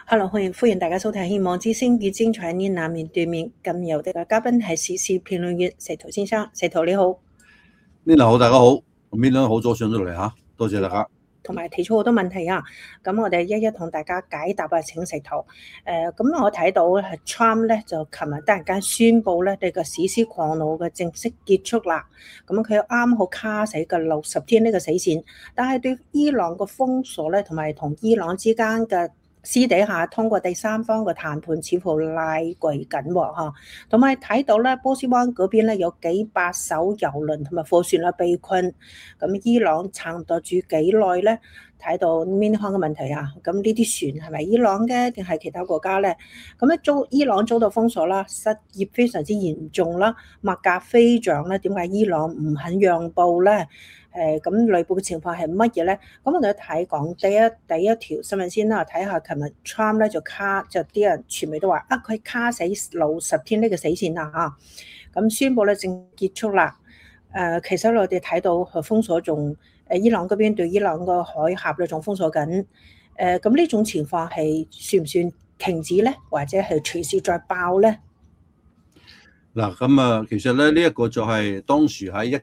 Hello，歡迎大家收睇《希望之聲》與精彩呢南面對面。今日嘅嘉賓係時事評論員石頭先生。石頭你好 ，Mina 好，大家好，Mina 好咗上咗嚟嚇，多謝大家。 同埋提出好多問題啊，咁我哋一一同大家解答啊。請石頭。咁我睇到係 Trump 咧就琴日突然間宣布咧，呢個史詩狂怒嘅正式結束啦。咁佢啱好卡死個60天呢個死線，但係對伊朗個封鎖咧，同埋同伊朗之間嘅私底下通過第三方嘅談判似乎拉鋸緊喎，同埋睇到咧波斯灣嗰邊咧有幾百艘油輪同埋貨船啦被困，咁伊朗撐唔得住幾耐咧？睇到邊項嘅問題啊？咁呢啲船係咪伊朗嘅定係其他國家咧？咁咧伊朗遭到封鎖啦，失業非常之嚴重啦，物價飛漲咧，點解伊朗唔肯讓步咧？咁內部嘅情況係乜嘢咧？咁我哋講第一條新聞先啦，睇下琴日 Trump 咧就啲人傳媒都話佢卡死60天呢個死線啦嚇，咁宣布咧正結束啦。其實我哋睇到封鎖仲伊朗嗰邊對伊朗個海峽咧仲封鎖緊。咁呢種情況係算唔算停止咧，或者係隨時再爆咧？ 嗱，咁啊，其實咧呢一個就係當時喺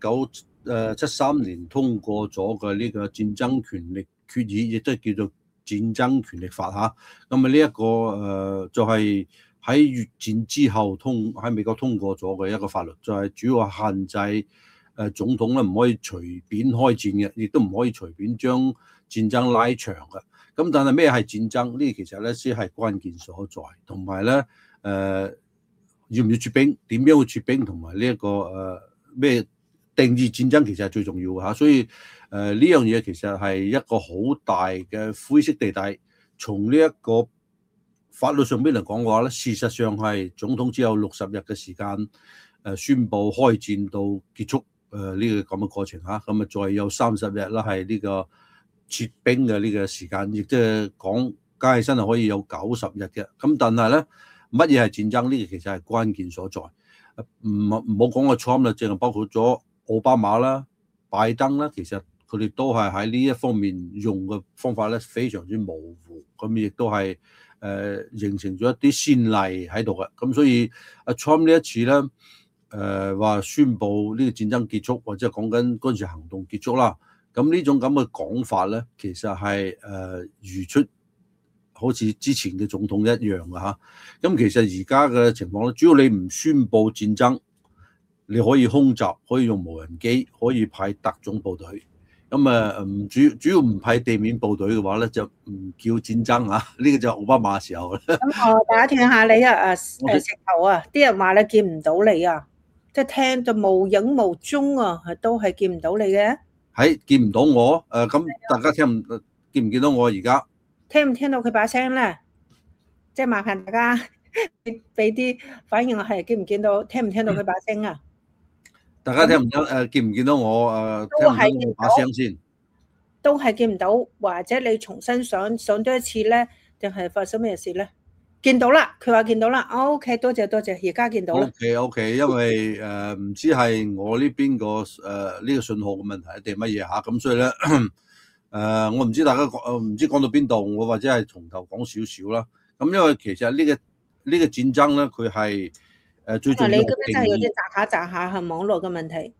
1973年通過咗嘅呢個戰爭權力決議，亦都係叫做戰爭權力法嚇。咁啊呢一個就係喺越戰之後喺美國通過咗嘅一個法律，就係主要限制總統咧唔可以隨便開戰嘅，亦都唔可以隨便將戰爭拉長嘅。咁但係咩係戰爭？呢其實咧先係關鍵所在，同埋咧要唔要出兵？點樣去出兵？同埋呢一個咩定義戰爭其實係最重要嘅嚇。所以呢樣嘢其實係一個好大嘅灰色地帶。從呢一個法律上邊嚟講嘅話咧，事實上係總統只有60日嘅時間宣布開戰到結束呢個咁嘅過程嚇。咁啊再有30日啦係呢個撤兵嘅呢個時間，亦即係講加起身係可以有90日嘅。咁但係咧，乜嘢係戰爭？呢個其實係關鍵所在。唔好講個 Trump 啦，淨係包括咗奧巴馬啦、拜登啦，其實佢哋都係喺呢一方面用嘅方法咧非常之模糊，咁亦都係形成咗一啲先例喺度嘅。咁所以阿 Trump 呢一次咧話宣布呢個戰爭結束，或者係講緊軍事行動結束啦。咁呢種咁嘅講法咧，其實係如出好似之前嘅總統一樣嘅嚇。咁其實而家嘅情況咧，主要你唔宣布戰爭，你可以空襲，可以用無人機，可以派特種部隊。咁主要唔派地面部隊嘅話咧，就唔叫戰爭嚇。呢個就奧巴馬嘅時候啦。 咁我打斷下你啊，石頭啊，啲人話你見唔到你啊，即係聽就無影無蹤啊，都係見唔到你嘅。 係見唔到我？咁大家見唔見到我而家？ 聽唔聽到佢把聲咧？即係麻煩大家俾啲反應，係見唔見到？聽唔聽到佢把聲啊？ 大家聽唔聽？見唔見到我？聽唔聽到我把聲先？ 都係見唔到，或者你重新上多一次咧，定係發生咩事咧？見到啦，佢話見到啦。OK， 多謝，而家見到啦。 OK， 因為唔知係我呢邊個呢個信號嘅問題定乜嘢嚇，咁所以咧我唔知大家唔知講到邊度，我或者係從頭講少少啦。咁因為其實呢個戰爭咧，佢係最重要。 你嗰邊真係有啲炸下係網絡嘅問題。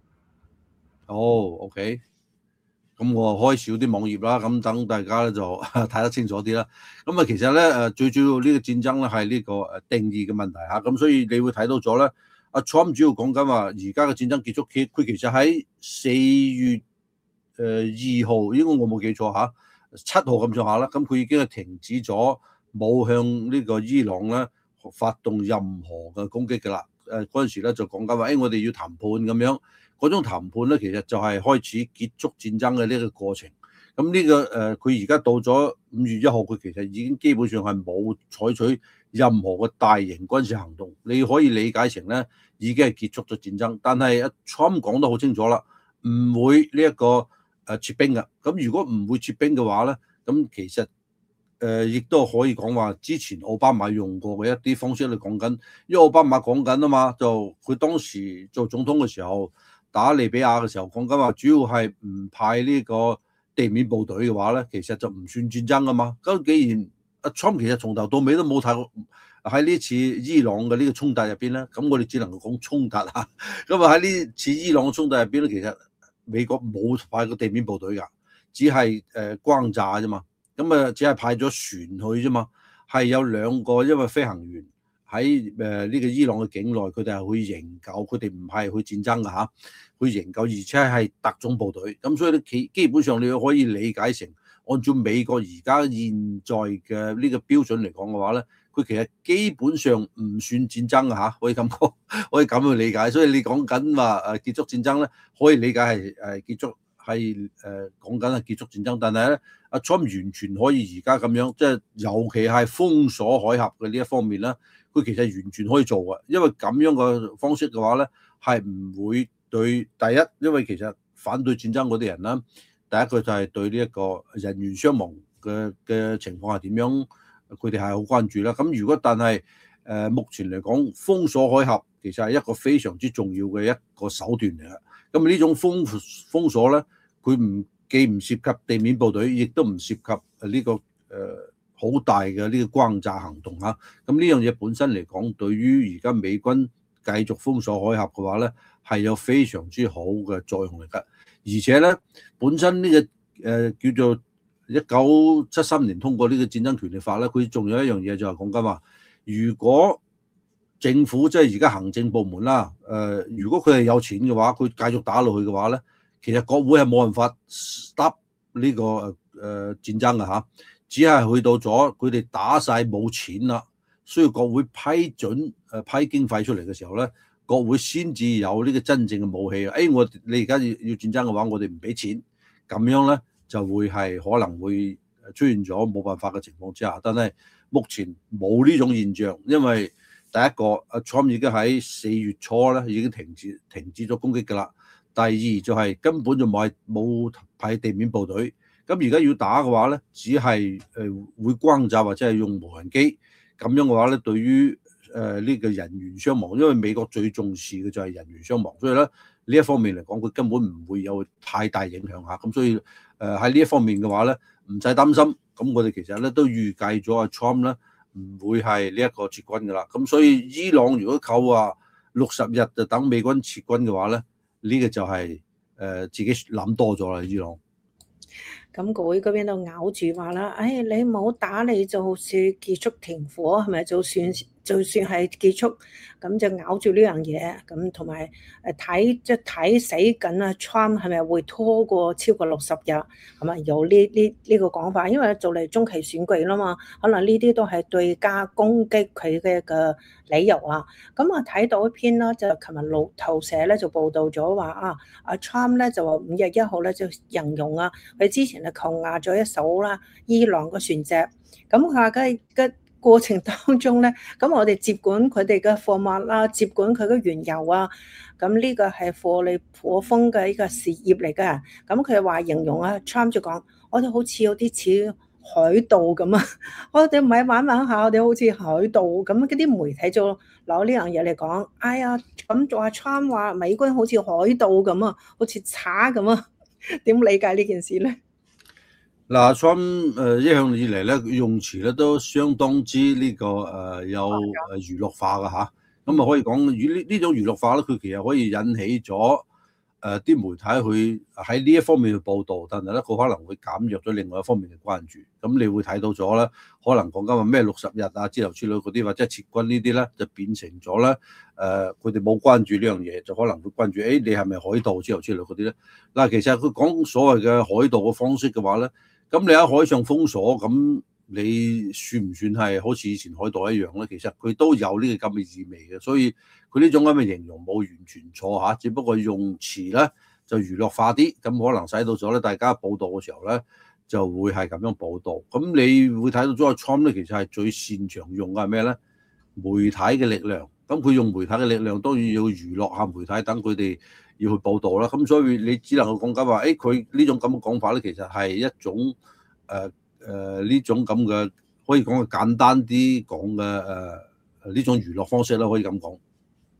OK。咁我開少啲網頁啦，咁等大家咧就睇得清楚啲啦。咁其實咧最主要呢個戰爭咧係呢個定義嘅問題嚇。咁所以你會睇到咗咧，阿 Trump 主要講緊話而家嘅戰爭結束，佢其實喺4月2號，應該我冇記錯嚇，7號咁上下啦。咁佢已經係停止咗冇向呢個伊朗咧發動任何嘅攻擊㗎啦。嗰陣時咧就講緊話，我哋要談判咁樣。嗰種談判咧，其實就係開始結束戰爭嘅呢個過程。咁呢個佢而家到咗5月1號，佢其實已經基本上係冇採取任何嘅大型軍事行動。你可以理解成咧，已經係結束咗戰爭。但係阿 Trump 講得好清楚啦，唔會呢一個撤兵嘅。咁如果唔會撤兵嘅話咧，咁其實亦都可以講話之前奧巴馬用過嘅一啲方式嚟講緊，因為奧巴馬講緊啊嘛，就佢當時做總統嘅時候。打利比亞嘅時候講緊話，主要係唔派呢個地面部隊嘅話咧，其實就唔算戰爭噶嘛。咁既然阿 Trump 其實從頭到尾都冇睇過喺呢次伊朗嘅呢個衝突入邊咧，咁我哋只能夠講衝突啊。咁啊喺呢次伊朗嘅衝突入邊咧，其實美國冇派過地面部隊㗎，只係轟炸啫嘛。咁啊，只係派咗船去啫嘛。係有兩個因為飛行員喺呢個伊朗嘅境內，佢哋係去營救，佢哋唔係去戰爭㗎嚇，去營救，而且係特種部隊。咁所以咧，基本上你可以理解成，按照美國而家現在嘅呢個標準嚟講嘅話咧，佢其實基本上唔算戰爭㗎嚇，可以咁講，可以咁去理解。所以你講緊話結束戰爭咧，可以理解係結束係講緊係結束戰爭，但係咧，阿 Trump 完全可以而家咁樣，即係尤其係封鎖海峽嘅呢一方面咧，佢其實完全可以做嘅，因為咁樣嘅方式嘅話咧，係唔會對第一，因為其實反對戰爭嗰啲人啦，第一個就係對呢一個人員傷亡嘅情況係點樣，佢哋係好關注啦。咁如果但係目前嚟講，封鎖海峽其實係一個非常之重要嘅一個手段嚟嘅。咁呢種封鎖咧，佢既唔涉及地面部隊，亦都唔涉及呢個好大嘅呢個轟炸行動嚇。咁呢樣嘢本身嚟講，對於而家美軍繼續封鎖海峽嘅話咧，係有非常之好嘅作用嚟㗎。而且咧，本身呢個叫做1973年通過呢個戰爭權利法咧，佢仲有一樣嘢就係講緊話，如果政府即係而家行政部門啦，如果佢係有錢嘅話，佢繼續打落去嘅話咧，其實國會係冇辦法 stop 呢個戰爭嘅嚇，只係去到咗佢哋打晒冇錢啦，需要國會批准批經費出嚟嘅時候咧，國會先至有呢個真正嘅武器。你而家要戰爭嘅話，我哋唔俾錢，咁樣咧就會係可能會出現咗冇辦法嘅情況之下。但係目前冇呢種現象，因為第一個，阿 Trump 已經喺4月初咧已經停止咗攻擊㗎啦。第二就係根本就冇派地面部隊。咁而家要打嘅話咧，只係會轟炸或者係用無人機。咁樣嘅話咧，對於呢個人員傷亡，因為美國最重視嘅就係人員傷亡，所以咧呢一方面嚟講，佢根本唔會有太大影響嚇。咁所以喺呢一方面嘅話咧，唔使擔心。咁我哋其實咧都預計咗阿 Trump 咧唔會係呢一個撤軍㗎啦。咁所以伊朗如果扣話60日就等美軍撤軍嘅話咧，呢個就係自己諗多咗啦，伊朗。 咁國會嗰邊度咬住話啦，你冇打你就算結束停火，係咪？就算係結束，咁就咬住呢樣嘢，咁同埋睇死緊啊 Trump 係咪會拖過超過60日？係咪有呢個講法？因為做嚟中期選舉啦嘛，可能呢啲都係對家攻擊佢嘅理由啊。咁我睇到一篇啦，就琴日路透社咧就報道咗話阿 Trump 咧就話5月1號咧就形容啊，佢之前就扣押咗一艘啦伊朗嘅船隻，咁佢話嘅過程當中咧，咁我哋接管佢哋嘅貨物啦，接管佢嘅原油啊，咁呢個係獲利頗豐嘅一個事業嚟嘅。咁佢話形容啊 Trump 就講，我哋好似有啲似海盜咁啊，我哋唔係玩下，我哋好似海盜咁。嗰啲媒體就攞呢樣嘢嚟講，哎呀，咁做阿 Trump 話美軍好似海盜咁啊，好似賊咁啊，點理解呢件事咧？ 嗱，Trump 一向以嚟咧用詞咧都相當之呢個有娛樂化嘅嚇，咁啊可以講呢種娛樂化咧，佢其實可以引起咗啲媒體去喺呢一方面去報導，但係咧佢可能會減弱咗另外一方面嘅關注。咁你會睇到咗咧，可能講緊話咩60日啊之類嗰啲，或者撤軍呢啲咧，就變成咗咧佢哋冇關注呢樣嘢，就可能會關注你係咪海盜之類嗰啲咧。嗱，其實佢講所謂嘅海盜嘅方式嘅話咧。咁你喺海上封鎖，咁你算唔算係好似以前海盜一樣咧？其實佢都有呢個咁嘅意味嘅，所以佢呢種咁嘅形容冇完全錯嚇，只不過用詞咧就娛樂化啲，咁可能使到咗咧大家報道嘅時候咧就會係咁樣報道。咁你會睇到咗阿 Trump 咧，其實係最擅長用嘅係咩咧？媒體嘅力量。咁佢用媒體嘅力量，當然要娛樂下媒體，等佢哋要去報導啦。咁所以你只能夠講緊話，佢呢種咁嘅講法咧，其實係一種呢種咁嘅可以講係簡單啲講嘅呢種娛樂方式啦，可以咁講。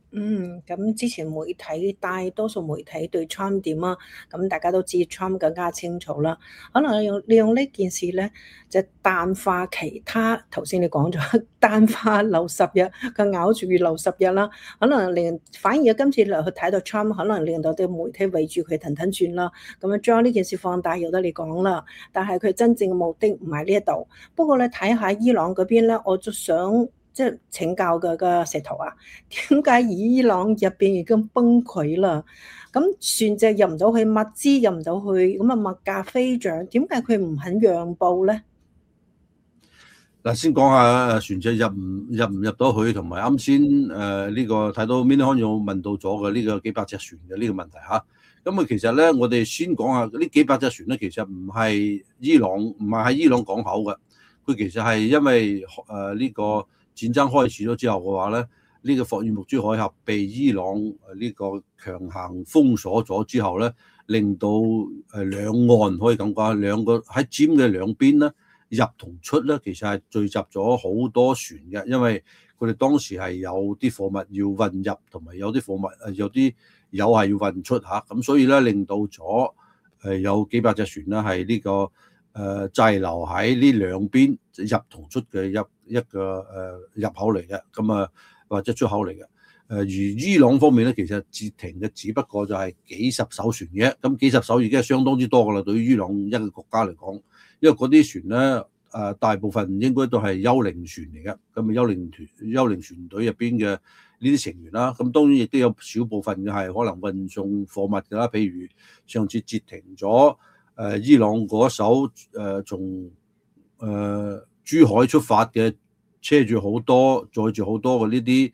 咁之前媒體大多數媒體對 Trump 點啊？咁大家都知 Trump 更加清楚啦。可能利用呢件事咧，就淡化其他頭先你講咗淡化留10日，佢咬住留10日啦。可能反而今次嚟去睇到 Trump，可能令到啲媒體圍住佢騰騰轉啦。咁樣將呢件事放大，由得你講啦。但係佢真正嘅目的唔係呢一度。不過咧，睇下伊朗嗰邊咧，我就想即係請教個石頭啊，點解伊朗入邊已經崩潰啦？咁船隻入唔到去，物資入唔到去，咁啊物價飛漲，點解佢唔肯讓步咧？ 嗱，先講下船隻入到去，同埋啱先呢個睇到 Minnie 有問到咗嘅呢個幾百隻船嘅呢個問題嚇。咁其實咧，我哋先講下呢幾百隻船咧，其實唔係喺伊朗港口嘅，佢其實係因為呢個戰爭開始咗之後嘅話咧，呢個霍爾木茲海峽被伊朗呢個強行封鎖咗之後咧，令到兩岸可以咁講，兩個喺尖嘅兩邊咧，入同出咧，其實係聚集咗好多船嘅，因為佢哋當時係有啲貨物要運入，同埋有啲貨物有啲油係要運出嚇，咁所以咧令到咗有幾百隻船咧係呢個滯留喺呢兩邊入同出嘅一個入口嚟嘅，咁啊或者出口嚟嘅。而伊朗方面咧，其實截停嘅只不過就係幾十艘船嘅，咁幾十艘已經係相當之多噶啦，對於伊朗一個國家嚟講。因為嗰啲船咧，大部分應該都係幽靈船嚟嘅，咁幽靈船隊入邊嘅呢啲成員啦，咁當然亦都有少部分嘅係可能運送貨物㗎啦，譬如上次截停咗伊朗嗰艘從珠海出發嘅載住好多嘅呢啲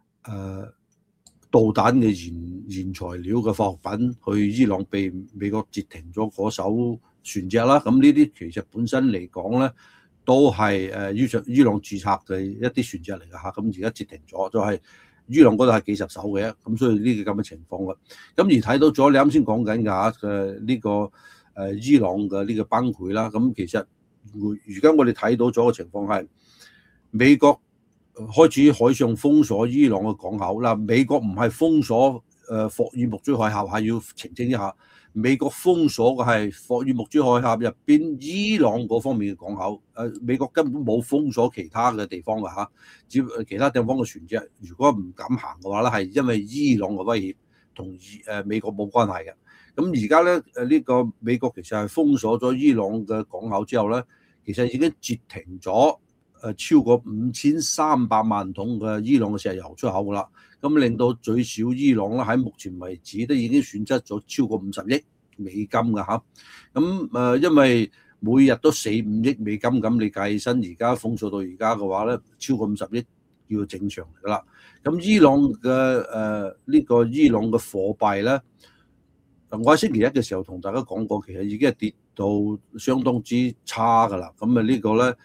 導彈嘅原材料嘅化學品去伊朗，被美國截停咗嗰艘船隻啦，咁呢啲其實本身嚟講咧，都係伊朗註冊嘅一啲船隻嚟㗎嚇，咁而家截停咗，就係伊朗嗰度係幾十艘嘅，咁所以呢個咁嘅情況啦。咁而睇到咗你啱先講緊㗎嘅呢個伊朗嘅呢個崩潰啦，咁其實而家我哋睇到咗嘅情況係美國開始海上封鎖伊朗嘅港口啦，美國唔係封鎖霍爾木茲海峽，係要澄清一下。美國封鎖嘅係霍爾木茲海峽入邊伊朗嗰方面嘅港口，美國根本冇封鎖其他嘅地方㗎嚇，只其他地方嘅船隻如果唔敢行嘅話咧，係因為伊朗嘅威脅，同美國冇關係嘅。咁而家咧呢個美國其實係封鎖咗伊朗嘅港口之後咧，其實已經截停咗超過5300萬桶嘅伊朗嘅石油出口㗎啦。咁令到最少伊朗咧喺目前為止都已經損失咗超過50億美金㗎嚇。咁因為每日都4-5億美金咁，你計起身而家封鎖到而家嘅話咧，超過50億叫正常嚟㗎啦。咁伊朗嘅呢個伊朗嘅貨幣咧，我喺星期一嘅時候同大家講過，其實已經係跌到相當之差㗎啦。咁呢個咧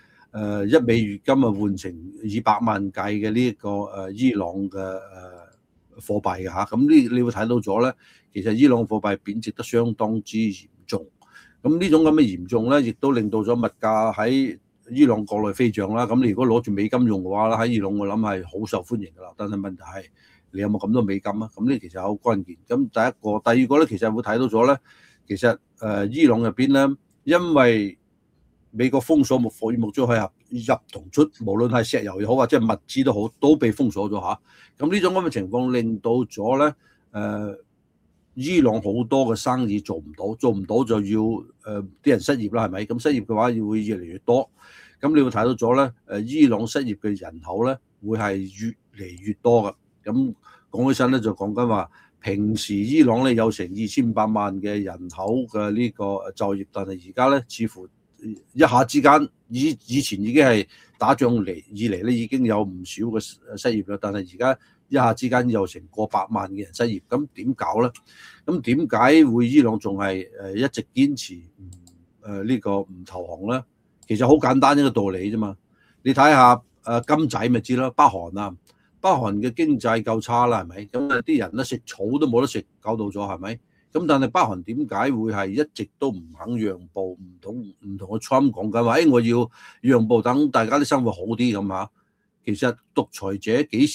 1美元金換成200萬計嘅呢一個伊朗嘅貨幣嘅嚇，咁你會睇到咗咧，其實伊朗貨幣貶值得相當之嚴重。咁呢種咁嘅嚴重咧，亦都令到咗物價喺伊朗國內飛漲啦。咁你如果攞住美金用嘅話咧，喺伊朗我諗係好受歡迎㗎啦。但係問題係你有冇咁多美金啊？咁呢其實好關鍵。咁第二個咧，其實會睇到咗咧，其實伊朗入邊咧，因為美國封鎖霍爾木茲海峽入同出，無論係石油又好或者係物資都好，都被封鎖咗嚇。咁呢種咁嘅情況令到咗咧，伊朗好多嘅生意做唔到就要啲人失業啦，係咪？咁失業嘅話會越嚟越多。咁你會睇到咗咧，伊朗失業嘅人口咧會係越嚟越多㗎。咁講起身咧就講緊話，平時伊朗咧有成2500萬嘅人口嘅呢個就業，但係而家咧似乎一下之間，以前已經係打仗以嚟咧，已經有唔少嘅失業啦。但係而家一下之間有成過百萬嘅人失業，咁點搞咧？咁點解會伊朗仲係一直堅持呢個唔投降咧？其實好簡單一個道理啫嘛。你睇下金仔咪知啦，北韓嘅經濟夠差啦，係咪？咁啲人咧食草都冇得食，搞到咗係咪？咁但係北韓點解會係一直都唔肯讓步，唔同個 Trump 講緊話，我要讓步，等大家啲生活好啲咁嚇。其實獨裁者幾時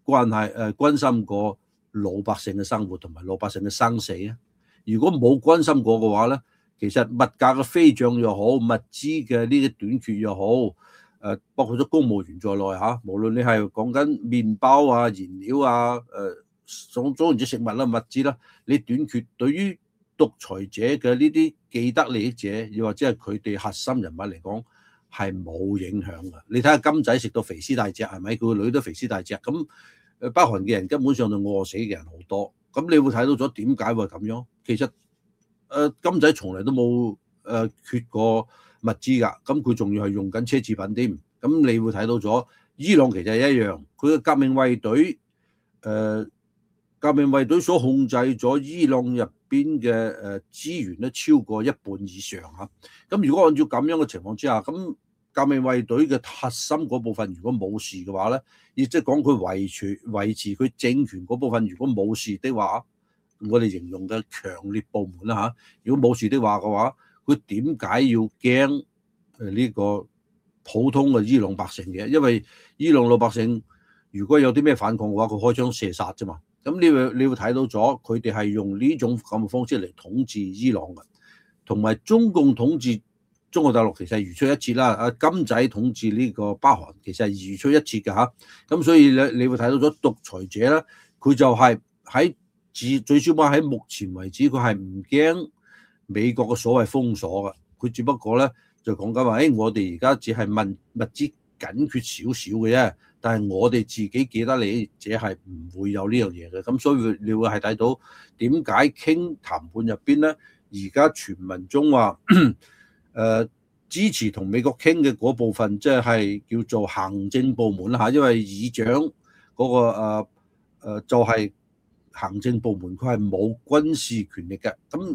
關心過老百姓嘅生活同埋老百姓嘅生死啊？如果冇關心過嘅話咧，其實物價嘅飛漲又好，物資嘅呢啲短缺又好，包括咗公務員在內嚇，無論你係講緊麵包啊、燃料啊、總言之食物啦、物資啦，你短缺對於獨裁者嘅呢啲既得利益者，又或者係佢哋核心人物嚟講係冇影響嘅。你睇下金仔食到肥屍大隻係咪？佢個女都肥屍大隻，咁北韓嘅人根本上就餓死嘅人好多。咁你會睇到咗點解會咁樣？其實金仔從嚟都冇缺過物資㗎，咁佢仲要係用緊奢侈品添。咁你會睇到咗伊朗其實係一樣，佢嘅革命衛隊革命衛隊所控制咗伊朗入邊嘅資源咧超過一半以上嚇。咁如果按照咁樣嘅情況之下，咁革命衛隊嘅核心嗰部分如果冇事嘅話咧，亦即係講佢維持佢政權嗰部分如果冇事的話，我哋形容嘅強烈部門啦嚇，如果冇事的話嘅話，佢點解要驚呢個普通嘅伊朗百姓嘅？因為伊朗老百姓如果有啲咩反抗嘅話，佢開槍射殺啫嘛。咁你會睇到咗，佢哋係用呢種咁嘅方式嚟統治伊朗嘅，同埋中共統治中國大陸其實係如出一轍啦。金仔統治呢個北韓其實係如出一轍嘅嚇。咁所以你會睇到咗獨裁者咧，佢就係喺最少話喺目前為止，佢係唔驚美國嘅所謂封鎖嘅。佢只不過咧就講緊話，我哋而家只係物資緊缺少少嘅啫。但係我哋自己既得利益者係唔會有呢樣嘢嘅，咁所以你會係睇到點解傾談判入邊咧，而家傳聞中話支持同美國傾嘅嗰部分，即係叫做行政部門啦嚇，因為議長嗰個就係行政部門，佢係冇軍事權力嘅。咁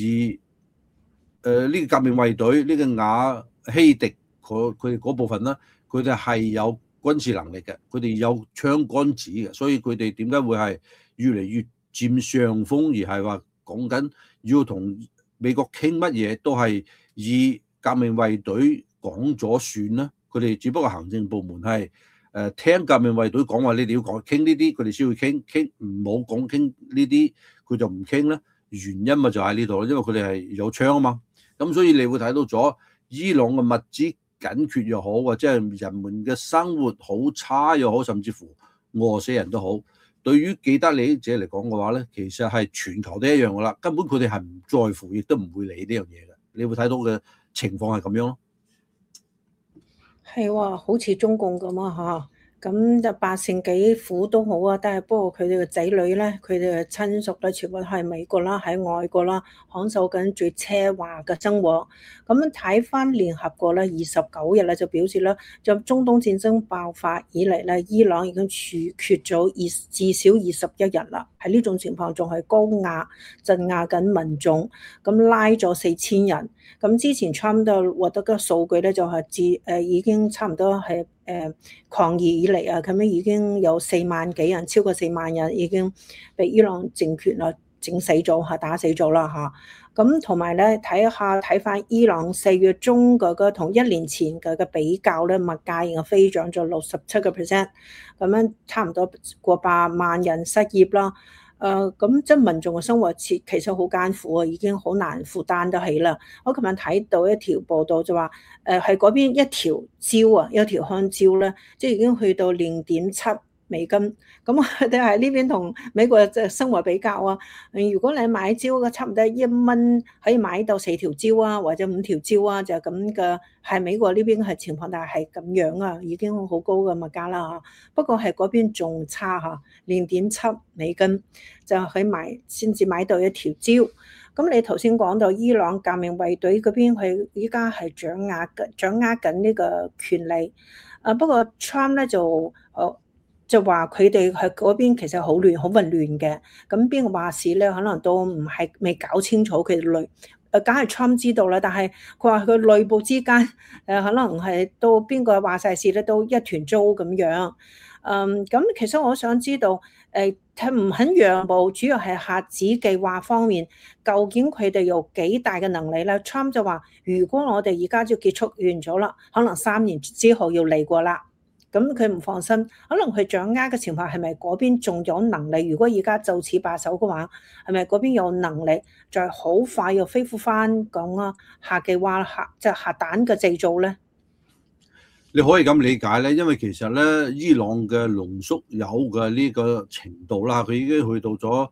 而呢個革命衛隊呢個瓦希迪佢哋嗰部分咧，佢哋係有軍事能力嘅，佢哋有槍桿子嘅，所以佢哋點解會係越嚟越佔上風，而係話講緊要同美國傾乜嘢都係以革命衛隊講咗算啦。佢哋只不過行政部門係聽革命衛隊講話，你哋要講傾呢啲，佢哋先會傾唔好講傾呢啲，佢就唔傾啦。原因咪就喺呢度，因為佢哋係有槍啊嘛。咁所以你會睇到咗伊朗嘅物資緊缺又好，或者係人們嘅生活好差又好，甚至乎餓死人都好，對於既得利益者嚟講嘅話咧，其實係全球都一樣噶啦，根本佢哋係唔在乎，亦都唔會理呢樣嘢嘅。你會睇到嘅情況係咁樣咯。 係喎，好似中共咁啊嚇。咁就百姓幾苦都好啊，但係不過佢哋嘅仔女咧，佢哋嘅親屬咧，全部都係美國啦，喺外國啦，享受緊最奢華嘅生活。咁睇翻聯合國咧，29日咧就表示咧，就中東戰爭爆發以嚟咧，伊朗已經處決咗至少21日啦。喺呢種情況仲係高壓鎮壓緊民眾，咁拉咗4000人。咁之前差唔多獲得嘅數據咧，就係已經差唔多係抗議以嚟啊，咁樣已經有4萬幾人，超過4萬人已經被伊朗政權啊整死咗嚇，打死咗啦嚇。咁同埋咧睇翻伊朗4月中嘅同1年前嘅比較咧，物價已經飛漲咗67%，咁樣差唔多過8萬人失業啦。咁即係民眾嘅生活其實好艱苦啊，已經好難負擔得起啦。我琴日睇到一條報道就話，係嗰邊一條蕉啊，一條香蕉咧，即係已經去到0.7美金。咁我哋喺呢邊同美國嘅生活比較啊，如果你買蕉嘅差唔多1蚊可以買到4條蕉啊，或者5條蕉啊，就咁嘅。係美國呢邊係情況，但係咁樣啊，已經好高嘅物價啦嚇。不過係嗰邊仲差嚇，0.7美金就可以先至買到一條蕉。咁你頭先講到伊朗革命衛隊嗰邊，佢依家係掌握緊呢個權利。不過 Trump 咧就話佢哋喺嗰邊其實好亂好混亂嘅。咁邊個話事咧？可能都未搞清楚佢哋梗係 Trump 知道啦，但係佢話佢內部之間可能係到邊個話晒事咧，都一團糟咁樣。咁其實我想知道佢唔肯讓步，主要係核子計劃方面，究竟佢哋有幾大嘅能力咧？Trump 就話如果我哋而家就結束完咗啦，可能3年之後要嚟過啦。 咁佢唔放心，可能佢掌握嘅情況係咪嗰邊仲有能力？如果而家就此罷手嘅話，係咪嗰邊有能力再好快又恢復翻講啊核嘅話即係核彈嘅製造咧？ 你可以咁理解咧，因為其實咧，伊朗嘅濃縮鈾嘅呢個程度啦，佢已經去到咗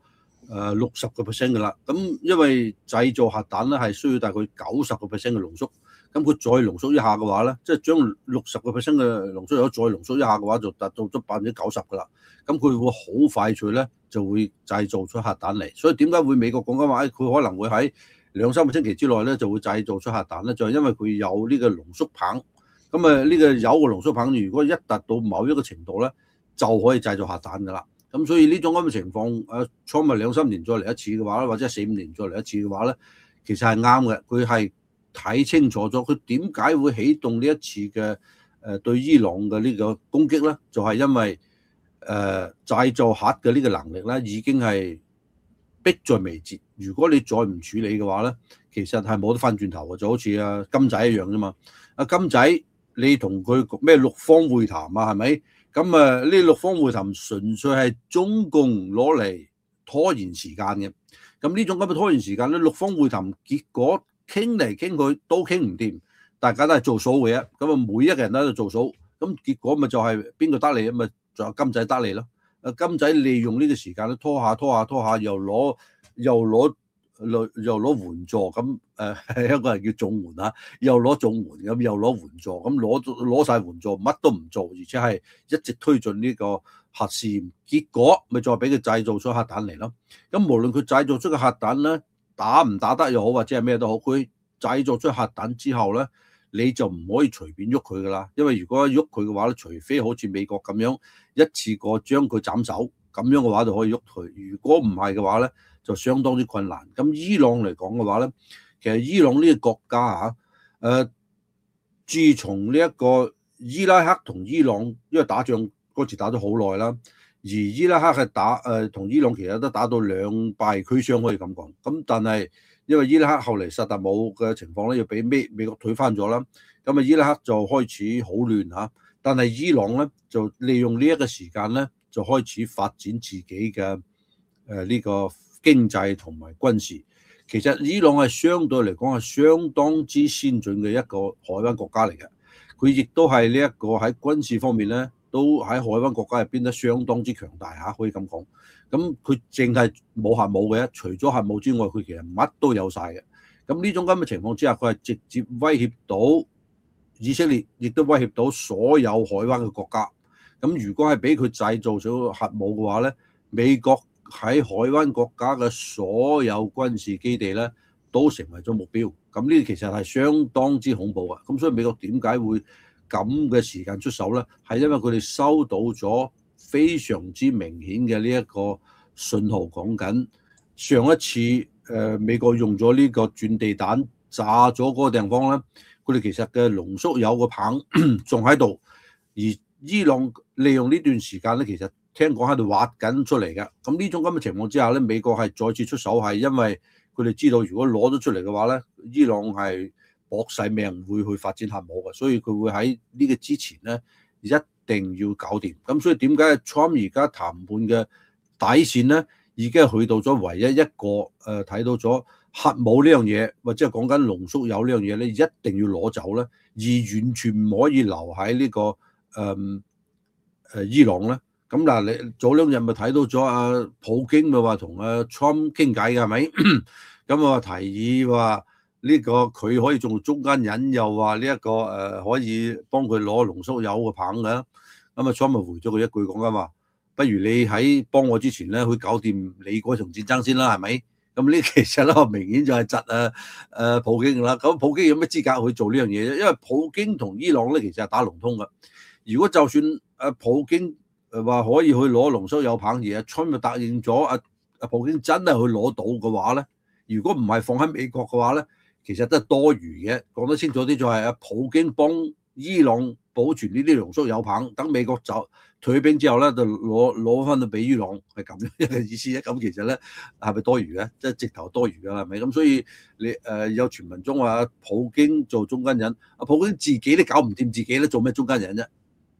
60% 嘅啦。咁因為製造核彈咧係需要大概90% 嘅濃縮，咁佢再濃縮一下嘅話咧，即係將60% 嘅濃縮鈾再濃縮一下嘅話，就達到咗90%嘅啦。咁佢會好快脆咧就會製造出核彈嚟。所以點解會美國講緊話，佢可能會喺2-3個星期之內咧就會製造出核彈咧？就係因為佢有呢個濃縮棒。咁呢個鈾嘅濃縮棒，如果一達到某一個程度咧，就可以製造核彈噶啦。咁所以呢種咁嘅情況，Trump 咪2-3年再嚟一次嘅話咧，或者4-5年再嚟一次嘅話咧，其實係啱嘅。佢係睇清楚咗，佢點解會起動呢一次嘅對伊朗嘅呢個攻擊咧？就係因為製造核嘅呢個能力咧，已經係迫在眉睫。如果你再唔處理嘅話咧，其實係冇得翻轉頭嘅，就好似金仔一樣啫嘛。金仔。你同佢咩六方會談啊？係咪？咁呢六方會談純粹係中共攞嚟拖延時間嘅。咁呢種咁嘅拖延時間咧，六方會談結果傾嚟傾去都傾唔掂，大家都係做數嘅啫。咁每一個人都喺度做數，咁結果咪就係邊個得利啊？咪仲有金仔得利咯。金仔利用呢個時間咧拖下，又攞援助，咁香港人叫綜援啊，又攞綜援，咁又攞援助，咁攞晒援助，乜都唔做，而且係一直推進呢個核試驗，結果咪再俾佢製造出核彈嚟咯。咁無論佢製造出個核彈咧，打唔打得又好，或者係咩都好，佢製造出核彈之後咧，你就唔可以隨便喐佢噶啦，因為如果喐佢嘅話咧，除非好似美國咁樣一次過將佢斬首，咁樣嘅話就可以喐佢。如果唔係嘅話咧，就相當之困難。咁伊朗嚟講嘅話咧，其實伊朗呢個國家自從呢一個伊拉克同伊朗因為打仗嗰次打咗好耐啦，而伊拉克係同伊朗其實都打到兩敗俱傷可以咁講。咁但係因為伊拉克後嚟薩達姆嘅情況咧，要俾美國退翻咗啦，咁伊拉克就開始好亂嚇。但係伊朗咧就利用呢一個時間咧，就開始發展自己嘅呢個經濟同埋軍事。其實伊朗係相對嚟講係相當之先進嘅一個海灣國家嚟嘅，佢亦都係呢一個喺軍事方面咧，都喺海灣國家入邊咧相當之強大嚇，可以咁講。咁佢淨係冇核武嘅，除咗核武之外，佢其實乜都有晒嘅。咁呢種咁嘅情況之下，佢係直接威脅到以色列，亦都威脅到所有海灣嘅國家。咁如果係俾佢製造咗核武嘅話咧，美國喺海灣國家嘅所有軍事基地咧，都成為咗目標。咁呢其實係相當之恐怖嘅。咁所以美國點解會咁嘅時間出手咧？係因為佢哋收到咗非常之明顯嘅呢一個信號，講緊上一次美國用咗呢個轉地彈炸咗嗰個地方咧，佢哋其實嘅濃縮鈾個棒仲喺度，而伊朗利用呢段時間咧，其實聽講喺度挖緊出嚟嘅。咁呢種咁嘅情況之下咧，美國係再次出手，係因為佢哋知道如果攞咗出嚟嘅話咧，伊朗係搏晒命會去發展核武嘅，所以佢會喺呢個之前咧一定要搞掂。咁所以點解 Trump 而家談判嘅底線咧，已經係去到咗唯一一個睇到咗核武呢樣嘢，或者係講緊濃縮鈾呢樣嘢咧，一定要攞走咧，而完全唔可以留喺呢個伊朗咧。咁嗱，你早兩日咪睇到咗普京咪話同Trump 傾偈嘅係咪？咁我提議話呢個佢可以做中間人，又話呢一個可以幫佢攞濃縮鈾嘅棒嘅。咁Trump咪回咗佢一句講緊話，不如你喺幫我之前咧，去搞掂你嗰場戰爭先啦，係咪？咁呢其實咧明顯就係窒普京啦。咁普京有咩資格去做呢樣嘢啫？因為普京同伊朗咧其實係打龍通㗎。如果就算普京話可以去攞濃縮鈾棒，而Trump就答應咗普京真係去攞到嘅話咧，如果唔係放喺美國嘅話咧，其實都係多餘嘅。講得清楚啲就係普京幫伊朗保存呢啲濃縮鈾棒，等美國就退兵之後咧，就攞翻到俾伊朗，係咁樣嘅意思咧。咁其實咧係咪多餘嘅？即係直頭多餘㗎啦，係咪？咁所以你有傳聞中話普京做中間人，普京自己都搞唔掂自己咧，做咩中間人啫？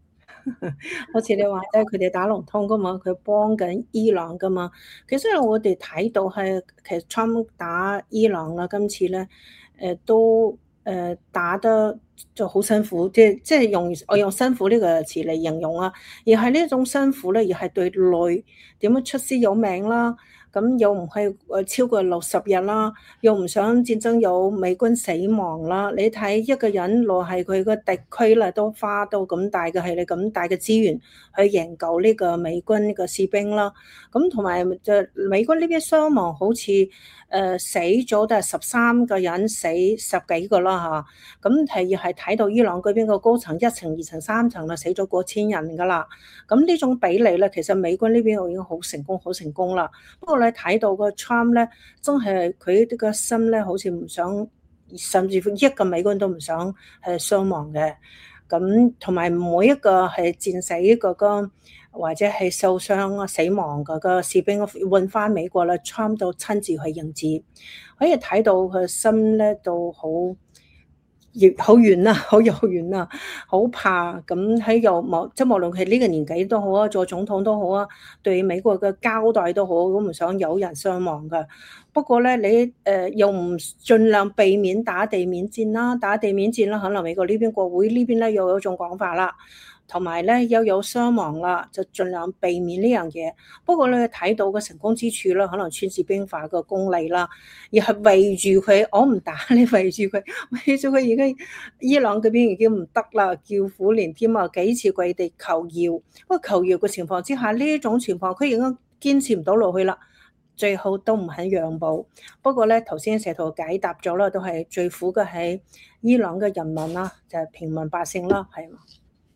好似你話齋，佢哋打龍通噶嘛，佢幫緊伊朗噶嘛。其實我哋睇到係其實 Trump 打伊朗啦，今次咧都打得就好辛苦，即係我用辛苦呢個詞嚟形容啊。而係呢一種辛苦咧，而係對內點樣出師有名啦。咁又唔係超過60日啦，又唔想戰爭有美軍死亡啦。你睇一個人落喺佢個敵區啦，都花到咁大嘅係你咁大嘅資源去營救呢個美軍呢個士兵啦。咁同埋就美軍呢邊傷亡好似死咗都係13個人，死10幾個啦嚇。咁係睇到伊朗嗰邊個高層1層、2層、3層啦，死咗過千人㗎啦。咁呢種比例咧，其實美軍呢邊已經好成功啦。不過你睇到個 Trump 咧，真係佢個心咧，好似唔想，甚至乎一個美軍都唔想傷亡嘅。咁同埋每一個係戰死嗰個或者係受傷啊、死亡嗰個士兵運翻美國啦，Trump 都親自去迎接，可以睇到佢心咧都好遠啊，好遙遠啊，好怕咁喺又冇，即係無論佢呢個年紀都好啊，做總統都好啊，對美國嘅交代都好，咁唔想有人傷亡㗎。不過咧，你又唔盡量避免打地面戰啦，打地面戰啦，可能美國呢邊國會呢邊咧又有一種講法啦。同埋咧又有傷亡啦，就盡量避免呢樣嘢。不過咧睇到嘅成功之處啦，可能孫子兵法嘅功力啦，而係圍住佢，我唔打你圍住佢，圍住佢而家伊朗嗰邊已經唔得啦，叫苦連天啊，幾次跪地求饒。不過求饒嘅情況之下，呢一種情況佢已經堅持唔到落去啦，最後都唔肯讓步。不過咧頭先石圖解答咗啦，都係最苦嘅係伊朗嘅人民啦，就係平民百姓啦，係嘛？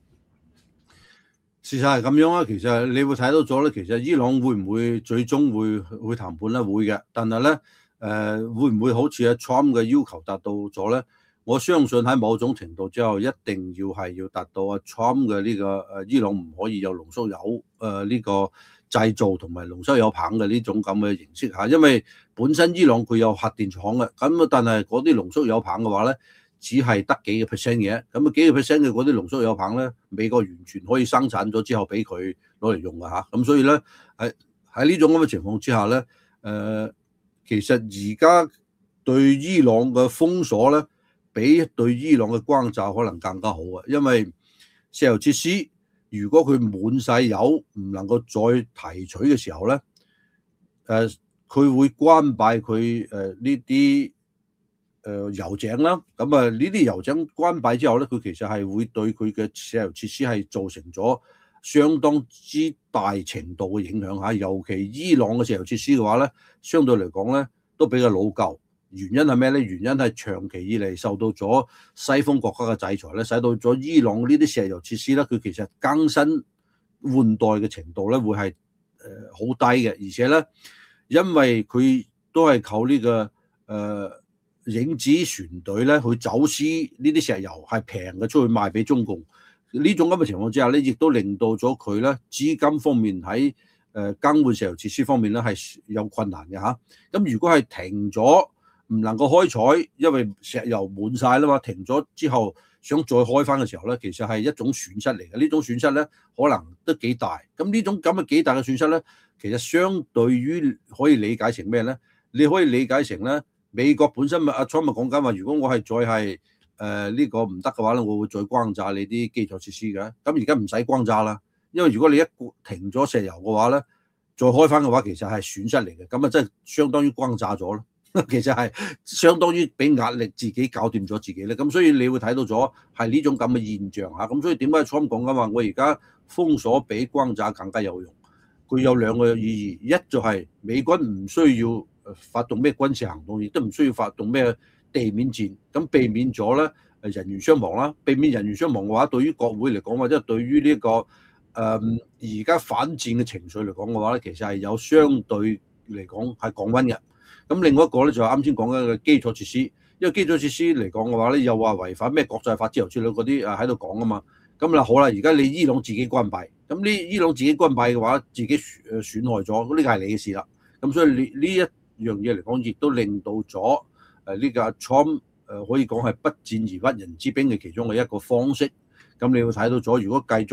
事實係咁樣啊，其實你會睇到咗咧，其實伊朗會唔會最終會談判咧？會嘅，但係咧會唔會好似阿 Trump 嘅要求達到咗咧？我相信喺某種程度之後，一定要達到阿 Trump 嘅呢個伊朗唔可以有濃縮鈾呢個製造同埋濃縮鈾棒嘅呢種咁嘅形式嚇，因為本身伊朗佢有核電廠嘅，咁但係嗰啲濃縮鈾棒嘅話咧，只係得幾個 percent 嘅，咁啊幾個 percent 嘅嗰啲濃縮鈾棒咧，美國完全可以生產咗之後俾佢攞嚟用㗎嚇，咁所以咧喺呢種咁嘅情況之下咧，其實而家對伊朗嘅封鎖咧，比對伊朗嘅轟炸可能更加好啊，因為石油設施如果佢滿晒油唔能夠再提取嘅時候咧，佢會關閉佢呢啲油井啦，咁啊呢啲油井關閉之後咧，佢其實係會對佢嘅石油設施係造成咗相當之大程度嘅影響嚇，尤其伊朗嘅石油設施嘅話咧，相對嚟講咧都比較老舊。原因係咩咧？原因係長期以嚟受到咗西方國家嘅制裁咧，使到咗伊朗呢啲石油設施咧，佢其實更新換代嘅程度咧會係好低嘅，而且咧因為佢都係靠呢個影子船隊咧去走私呢啲石油係平嘅出去賣俾中共，呢種咁嘅情況之下咧，亦都令到咗佢咧資金方面喺更換石油設施方面咧係有困難嘅嚇。咁如果係停咗唔能夠開採，因為石油滿晒啦嘛，停咗之後想再開翻嘅時候咧，其實係一種損失嚟嘅。呢種損失咧可能都幾大。咁呢種咁嘅幾大嘅損失咧，其實相對於可以理解成咩咧？你可以理解成咧。美國本身阿 Trump 咪講緊話，如果我係再係呢個唔得嘅話咧，我會再轟炸你啲基礎設施嘅。咁而家唔使轟炸啦，因為如果你一停咗石油嘅話咧，再開翻嘅話，其實係損失嚟嘅。咁啊，真係相當於轟炸咗咯。其實係相當於俾壓力自己搞掂咗自己咧。咁所以你會睇到咗係呢種咁嘅現象嚇。咁所以點解 Trump 講緊話，我而家封鎖比轟炸更加有用？佢有兩個意義，一就係美軍唔需要發動咩軍事行動，亦都唔需要發動咩地面戰，咁避免咗咧人員傷亡啦。避免人員傷亡嘅話，對於國會嚟講，或者對於呢個而家反戰嘅情緒嚟講嘅話咧，其實係有相對嚟講係降溫嘅。咁另外一個咧就係啱先講緊嘅基礎設施，因為基礎設施嚟講嘅話咧，又話違反咩國際法之類嗰啲喺度講啊嘛。咁嗱好啦，而家你伊朗自己關閉，咁呢伊朗自己關閉嘅話，自己損害咗，呢個係你嘅事啦。咁所以呢一樣嘢嚟講，亦都令到咗呢個 Trump 可以講係不戰而屈人之兵嘅其中嘅一個方式。咁你會睇到咗，如果繼續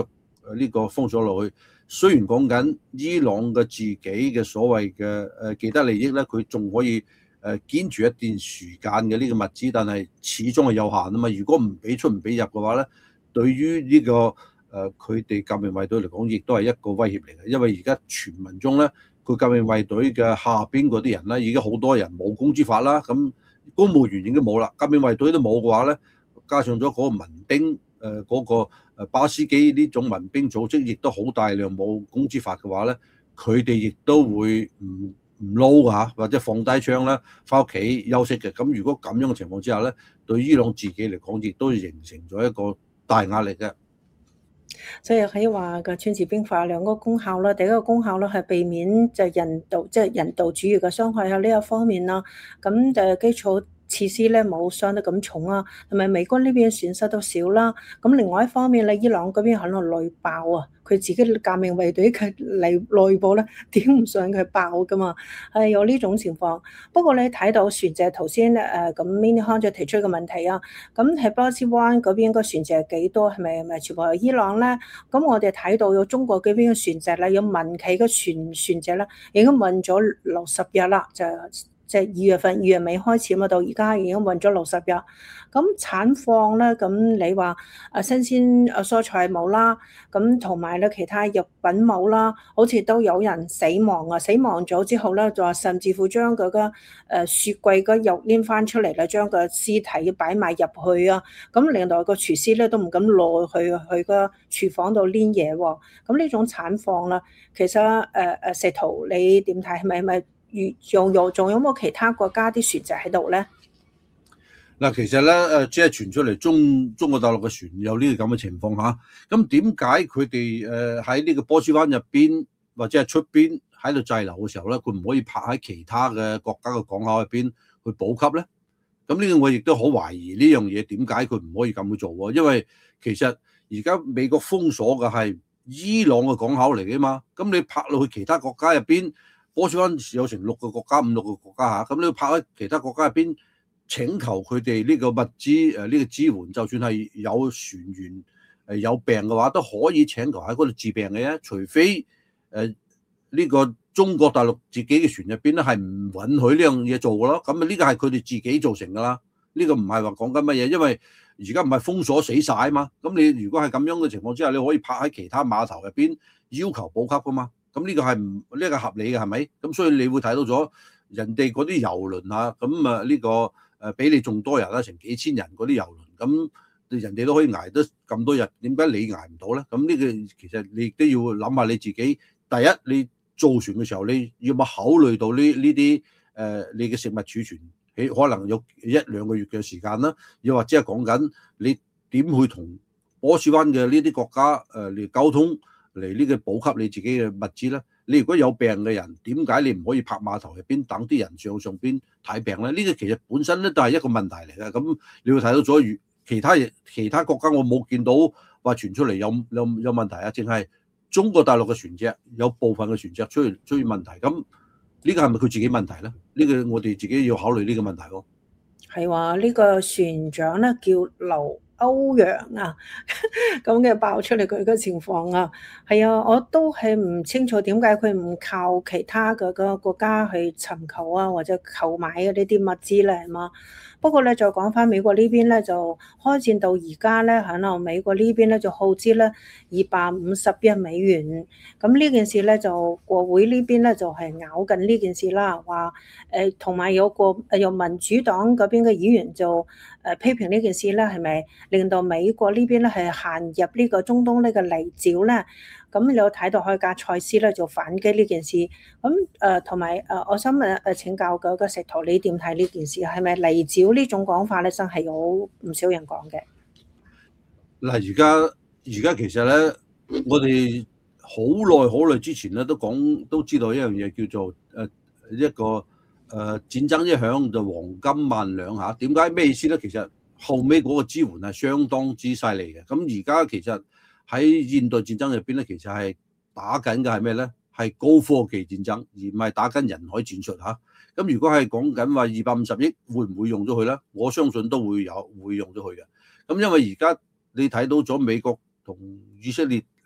呢個封鎖落去。雖然講緊伊朗嘅自己嘅所謂嘅既得利益咧，佢仲可以堅住一段時間嘅呢個物資，但係始終係有限啊嘛。如果唔俾出唔俾入嘅話咧，對於呢個佢哋革命衛隊嚟講，亦都係一個威脅嚟嘅。因為而家傳聞中咧，佢革命衛隊嘅下邊嗰啲人咧，已經好多人冇工資法啦。咁公務員已經冇啦，革命衛隊都冇嘅話咧，加上咗嗰個民兵嗰個巴斯基呢種民兵組織，亦都好大量冇工資法嘅話咧，佢哋亦都會唔撈㗎嚇，或者放低槍啦，翻屋企休息嘅。咁如果咁樣嘅情況之下咧，對伊朗自己嚟講，亦都形成咗一個大壓力嘅。 所以可以話個川治兵法兩個功效啦，第一個功效咧係避免就人道人道主義嘅傷害喺呢一方面啦，咁就基礎設施咧冇傷得咁重啊，同埋美軍呢邊損失都少啦。咁另外一方面咧，伊朗嗰邊可能內爆啊，佢自己革命衛隊嘅內部咧頂唔上佢爆噶嘛，係有呢種情況。不過你睇到船隻頭先咁 Mini Han 就提出嘅問題啊，咁喺波斯灣嗰邊個船隻幾多？係咪全部係伊朗咧？咁我哋睇到有中國嗰邊嘅船隻咧，有民企嘅船隻咧，已經運咗60日啦，即係2月尾開始嘛，到而家已經運咗60日。咁產況咧，咁你話新鮮蔬菜冇啦，咁同埋咧其他藥品冇啦，好似都有人死亡啊！死亡咗之後咧，就話甚至乎將佢個雪櫃個肉拎翻出嚟啦，將個屍體擺埋入去啊！咁另外個廚師咧都唔敢落去個廚房度拎嘢喎。咁呢種產況啦，其實石圖你點睇？係咪仲有冇其他國家啲船隻喺度咧？ 嗱，其實咧只係傳出嚟中國大陸嘅船有呢個咁嘅情況嚇。咁點解佢哋喺呢個波斯灣入邊或者係出邊喺度滯留嘅時候咧，佢唔可以泊喺其他嘅國家嘅港口入邊去補給咧？咁呢個我亦都好懷疑呢樣嘢，點解佢唔可以咁樣做喎？因為其實而家美國封鎖嘅係伊朗嘅港口嚟嘅嘛，咁你泊落去其他國家入邊，波斯灣有成5、6個國家嚇，咁你要泊喺其他國家入邊，請求佢哋呢個物資呢個支援，就算係有船員有病嘅話，都可以請求喺嗰度治病嘅啫。除非呢個中國大陸自己嘅船入邊咧係唔允許呢樣嘢做嘅咯。咁呢個係佢哋自己造成㗎啦。呢個唔係話講緊乜嘢，因為而家唔係封鎖死晒啊嘛。咁你如果係咁樣嘅情況之下，你可以泊喺其他碼頭入邊要求補給㗎嘛。咁呢個係唔呢個合理嘅係咪？咁所以你會睇到咗人哋嗰啲遊輪啊，咁呢個比你仲多人啦，成幾千人嗰啲遊輪，咁人哋都可以捱得咁多日，點解你捱唔到咧？咁呢個其實你亦都要諗下你自己。第一，你造船嘅時候，你要冇考慮到呢啲你嘅食物儲存，可能有1-2個月嘅時間啦，又或者係講緊你點去同波斯灣嘅呢啲國家嚟溝通嚟呢個補給你自己嘅物資咧？你如果有病嘅人，點解你唔可以泊碼頭入邊等啲人上邊睇病咧？呢個其實本身咧都係一個問題嚟嘅。咁你會睇到咗其他國家，我冇見到話傳出嚟有問題啊，淨係中國大陸嘅船隻有部分嘅船隻出現問題。咁呢個係咪佢自己問題咧？呢個我哋自己要考慮呢個問題咯。 係話呢個船長咧叫劉歐陽啊，咁嘅爆出嚟佢嘅情況啊，係啊，我都係唔清楚點解佢唔靠其他嘅個國家去尋求啊，或者購買嘅呢啲物資咧，係嘛？不過咧，再講翻美國呢邊咧，就開戰到而家咧，可能美國呢邊咧就耗資咧250億美元。咁呢件事咧就國會呢邊咧就係咬緊呢件事啦，話同埋有民主黨嗰邊嘅議員就批評呢件事咧，係咪令到美國呢邊咧係陷入呢個中東呢個泥沼咧？咁你有睇到開架賽斯咧就反擊呢件事，咁同埋我想請教嗰個石頭，你點睇呢件事？係咪泥沼呢種講法咧，真係有唔少人講嘅？ 嗱，而家其實咧，我哋好耐之前咧都知道一樣嘢叫做一個戰爭一響就黃金萬兩嚇。點解咩意思咧？其實後尾嗰個支援係相當之犀利嘅。咁而家其實喺現代戰爭入邊咧，其實係打緊嘅係咩咧？係高科技戰爭，而唔係打緊人海戰術嚇。咁如果係講緊話250億，會唔會用咗佢咧？我相信都會用咗佢嘅。咁因為而家你睇到咗美國同以色列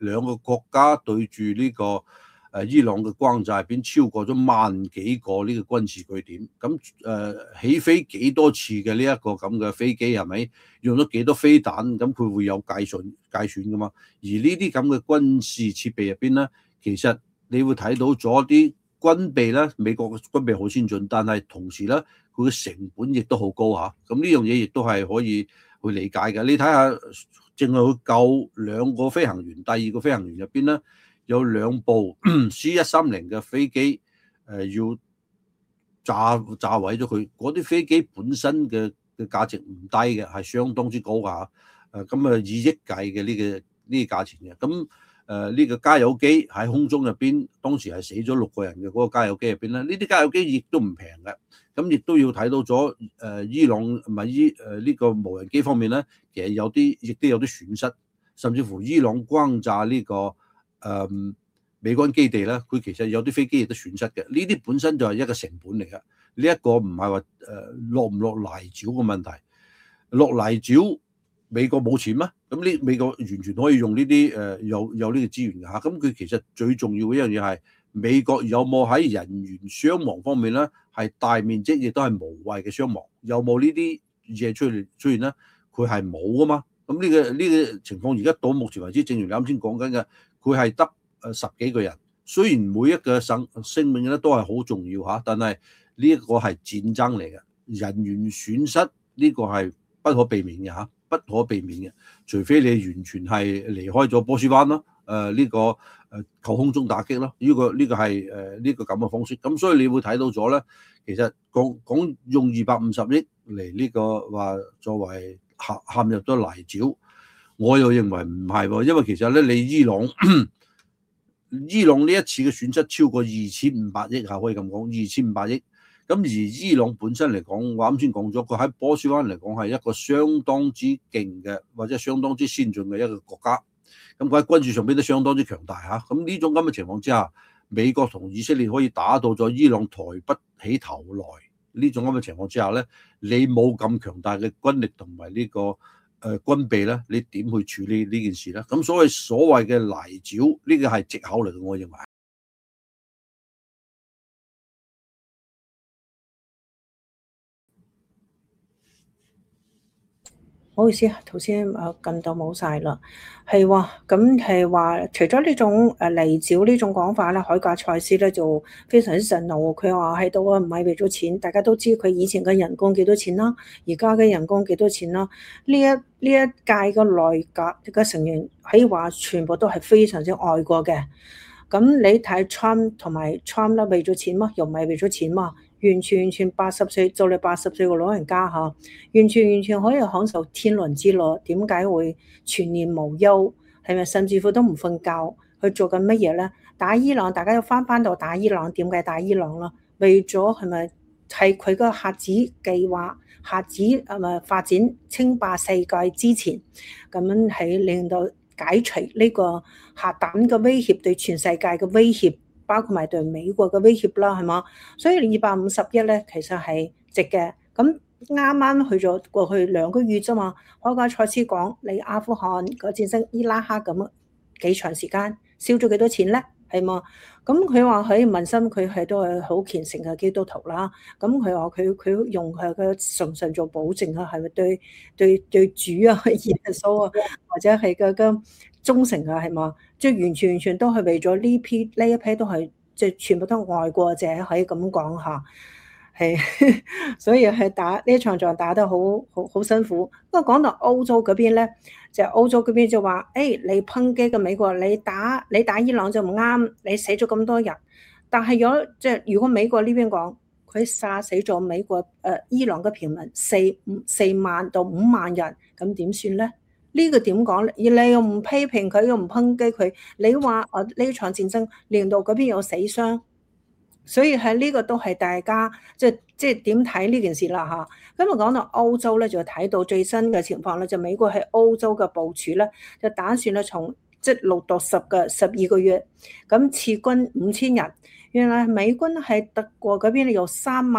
兩個國家對住呢個伊朗嘅轟炸入邊超過咗萬幾個呢個軍事據點，咁起飛幾多次嘅呢一個咁嘅飛機係咪用咗幾多飛彈？咁佢會有計算噶嘛？而呢啲咁嘅軍事設備入邊咧，其實你會睇到咗啲軍備咧，美國嘅軍備好先進，但係同時咧佢嘅成本亦都好高嚇。咁呢樣嘢亦都係可以去理解嘅。你睇下，淨係去救兩個飛行員，第二個飛行員入邊咧，有兩部 C-130嘅飛機，要炸毀咗佢。嗰啲飛機本身嘅價值唔低嘅，係相當之高㗎。咁啊以億計嘅呢個價錢嘅。咁呢個加油機喺空中入邊，當時係死咗6個人嘅嗰個加油機入邊咧，呢啲加油機亦都唔平嘅。咁亦都要睇到咗伊朗唔係呢個無人機方面咧，其實亦都有啲損失，甚至乎伊朗轟炸呢個美軍基地咧，佢其實有啲飛機亦都損失嘅。呢啲本身就係一個成本嚟嘅。呢一個唔係話落唔落泥沼嘅問題，落泥沼美國冇錢咩？咁呢美國完全可以用呢啲有呢個資源嘅嚇。咁佢其實最重要嘅一樣嘢係美國有冇喺人員傷亡方面咧係大面積亦都係無謂嘅傷亡，有冇呢啲嘢出現咧？佢係冇噶嘛。咁呢個情況而家到目前為止，正如你啱先講緊嘅，佢係得10幾個人。雖然每一個生命咧都係好重要嚇，但係呢一個係戰爭嚟嘅，人員損失呢個係不可避免嘅嚇。不可避免嘅，除非你完全係離開咗波斯灣咯，呢個靠空中打擊咯，呢個係呢個咁嘅方式。咁所以你會睇到咗咧，其實講用250億嚟呢個話作為陷入咗泥沼，我又認為唔係喎，因為其實咧你伊朗呢一次嘅損失超過2500億嚇，可以咁講2500億。咁而伊朗本身嚟講，我啱先講咗，佢喺波斯灣嚟講係一個相當之勁嘅，或者相當之先進嘅一個國家。咁佢喺軍事上邊都相當之強大嚇。咁呢種咁嘅情況之下，美國同以色列可以打到咗伊朗抬不起頭來。呢種咁嘅情況之下咧，你冇咁強大嘅軍力同埋呢個軍備咧，你點去處理呢件事咧？咁所謂嘅泥沼呢個係藉口嚟嘅，我認為。 唔好意思，頭先撳到冇晒啦。係喎，咁係話除咗呢種泥沼呢種講法咧，海格賽斯咧就非常之震怒。佢話喺度啊，唔係為咗錢，大家都知佢以前嘅人工幾多錢啦，而家嘅人工幾多錢啦。呢一屆嘅內閣嘅成員可以話全部都係非常之愛國嘅。咁你睇 Trump 同埋 Trump 啦，為咗錢嘛，又唔係為咗錢嘛。完全80歲做你80歲嘅老人家嚇，完全可以享受天倫之樂。點解會全年無憂？係咪甚至乎都唔瞓覺？去做緊乜嘢咧？打伊朗，大家要翻到打伊朗。點解打伊朗啦？為咗係咪係佢個核子計劃、核子係咪發展稱霸世界之前，咁樣係令到解除呢個核彈嘅威脅對全世界嘅威脅。包括埋對美國嘅威脅啦，係嘛？所以250億咧，其實係值嘅。咁啱啱去咗過去2個月啫嘛。海格賽斯講，你阿富汗個戰爭、伊拉克咁幾長時間，燒咗幾多錢咧？係嘛？咁佢話喺民心，佢係都係好虔誠嘅基督徒啦。咁佢話佢用佢嘅純粹做保證啊，係咪對主啊、耶穌啊，或者係個忠誠啊，係嘛？即係完全都係為咗呢一批都係即係全部都係愛國者，可以咁講下。係所以係打呢場仗打得好辛苦。不過講到歐洲嗰邊咧，就歐洲嗰邊就話，你抨擊嘅美國，你打伊朗就唔啱，你死咗咁多人。但係如果美國呢邊講，佢殺死咗美國伊朗嘅平民4萬到5萬人，咁點算咧？呢個點講咧？而你又唔批評佢，又唔抨擊佢，你話呢場戰爭令到嗰邊有死傷，所以喺呢個都係大家即係點睇呢件事啦嚇。咁啊講到歐洲咧，就睇到最新嘅情況咧，就美國喺歐洲嘅部署咧，就打算咧從6到12個月咁撤軍5000人。原來美軍喺德國嗰邊有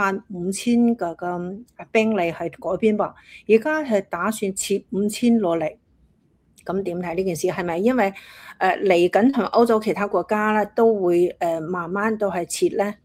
35000個兵力喺嗰邊噃，而家係打算撤5000落嚟。 咁點睇呢件事？係咪因為嚟緊同歐洲其他國家咧都會慢慢都係撤咧？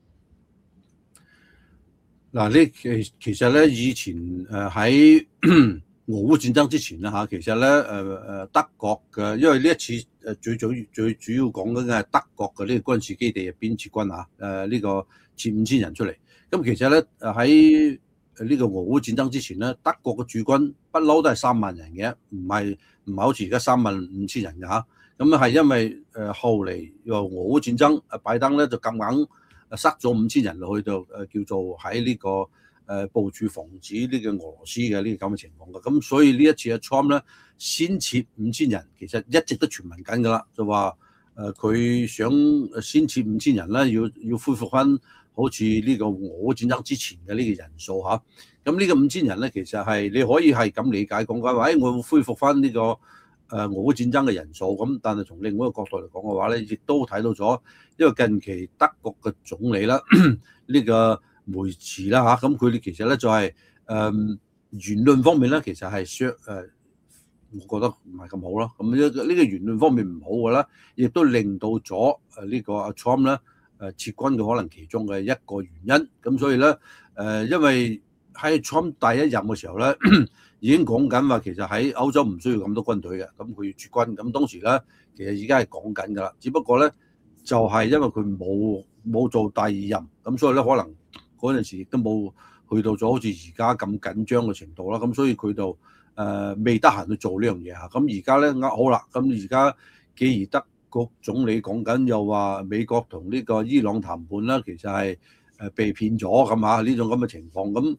嗱，呢其實咧，以前喺俄烏戰爭之前啦嚇，其實咧德國嘅，因為呢一次最主要講緊嘅係德國嘅呢個軍事基地入邊撤軍啊，呢個撤5000人出嚟。咁其實咧喺呢個俄烏戰爭之前咧，德國嘅駐軍不嬲都係3萬人嘅，唔係好似而家35000人嘅嚇。咁係因為後嚟又俄烏戰爭，拜登咧就咁硬塞咗5000人落去度，叫做喺呢個部署防止呢個俄羅斯嘅呢個咁嘅情況嘅。咁所以呢一次嘅 Trump 咧先撤5000人，其實一直都傳聞緊㗎啦，就話佢想先撤5000人咧，要恢復翻好似呢個俄烏戰爭之前嘅呢個人數嚇。咁呢個5000人咧，其實係你可以係咁理解講緊話，我會恢復翻呢個俄烏戰爭嘅人數。咁但係從另外一個角度嚟講嘅話咧，亦都睇到咗，因為近期德國嘅總理啦，呢個梅茨啦嚇，咁佢哋其實咧就係言論方面咧，其實係我覺得唔係咁好啦。咁呢個言論方面唔好嘅啦，亦都令到咗呢個阿 Trump 咧撤軍嘅可能其中嘅一個原因。咁所以咧因為喺 Trump 第一任嘅時候咧，已經講緊話其實喺歐洲唔需要咁多軍隊嘅，咁佢要撤軍。咁當時咧其實而家係講緊㗎啦，只不過咧就係因為佢冇做第二任，咁所以咧可能嗰陣時亦都冇去到咗好似而家咁緊張嘅程度啦。咁所以佢就未得閒去做呢樣嘢嚇。咁而家咧好啦，咁而家既然德國總理講緊又話美國同呢個伊朗談判啦，其實係被騙咗咁嚇呢種咁嘅情況。咁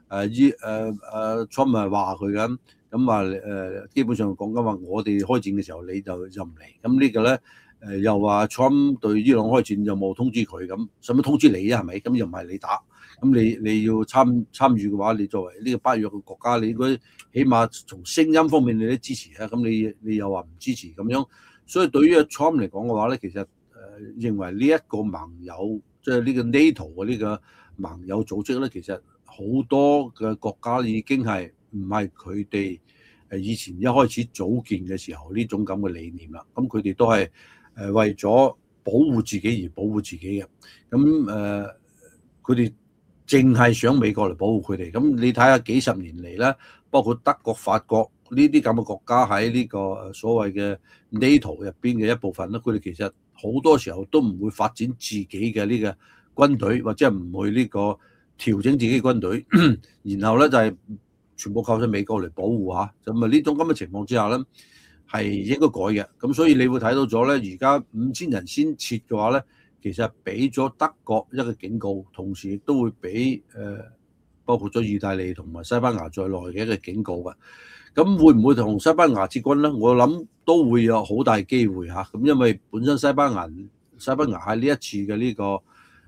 Trump 咪話佢咁話基本上講緊話我哋開戰嘅時候你就唔嚟。咁呢個咧又話 Trump 對伊朗開戰又冇通知佢，咁使乜通知你啊？係咪？咁又唔係你打，咁你要參與嘅話，你作為呢個北約嘅國家，你應該起碼從聲音方面你都支持啊。咁你又話唔支持咁樣，所以對於 Trump 嚟講嘅話咧，其實認為呢一個盟友，即係呢個 NATO 嘅呢個盟友組織咧，其實好多嘅國家已經係唔係佢哋以前一開始組建嘅時候呢種咁嘅理念啦。咁佢哋都係為咗保護自己而保護自己嘅。咁佢哋淨係想美國嚟保護佢哋。咁你睇下幾十年嚟咧，包括德國、法國呢啲咁嘅國家喺呢個所謂嘅 NATO 入邊嘅一部分咧，佢哋其實好多時候都唔會發展自己嘅呢個軍隊，或者唔會呢個調整自己嘅軍隊，然後咧就係全部靠咗美國嚟保護嚇。咁呢種咁嘅情況之下咧，係應該改嘅。咁所以你會睇到咗咧，而家5000人先撤嘅話咧，其實俾咗德國一個警告，同時亦都會俾包括咗意大利同埋西班牙在內嘅一個警告嘅。咁會唔會同西班牙撤軍咧？我諗都會有好大機會嚇。咁因為本身西班牙喺呢一次嘅呢個